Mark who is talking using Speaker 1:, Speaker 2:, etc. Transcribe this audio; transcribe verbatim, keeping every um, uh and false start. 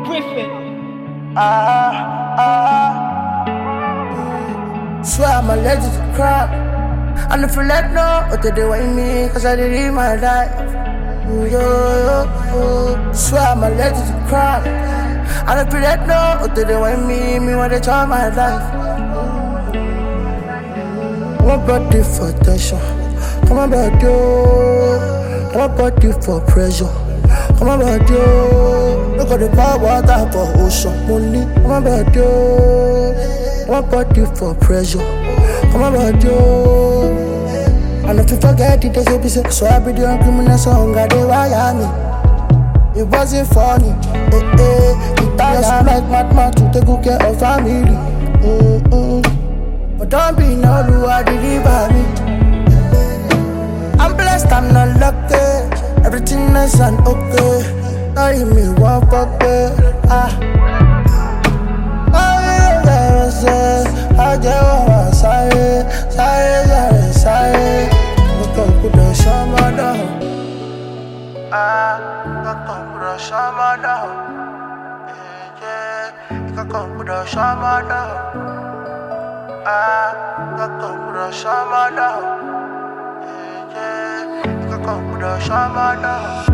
Speaker 1: Griffin.
Speaker 2: Ah, ah. Swear I'm allergic to crap. And if you let know what they do with me, cause I did in my life. Yo, yo, yo. Swear I'm allergic to crap. And if you let know what they do with me, me when they try my life. One body for tension. Come on, back, yo. One body for pressure. Come on, back, yo. Look at the power water for ocean. Money, come on, back, yo. One body for pressure. Come on, back, yo. And if you forget it, they say, so I be doing criminal song, I they wire me. It wasn't funny, eh, eh. It tired like madman to take good care of family. Mm, mm. But don't be no who I deliver me. I'm blessed, I'm not lucky. Everything nice and okay. Now you me one fuck it. Ah. Oh yeah, yeah, yeah. I just wanna say, say, say, say. Look up with the shaman down. Ah, look up with the shaman down. Yeah, yeah. Look up with the shaman down. Ah, look up with the shaman down. Yeah, yeah. Look up with the shaman down.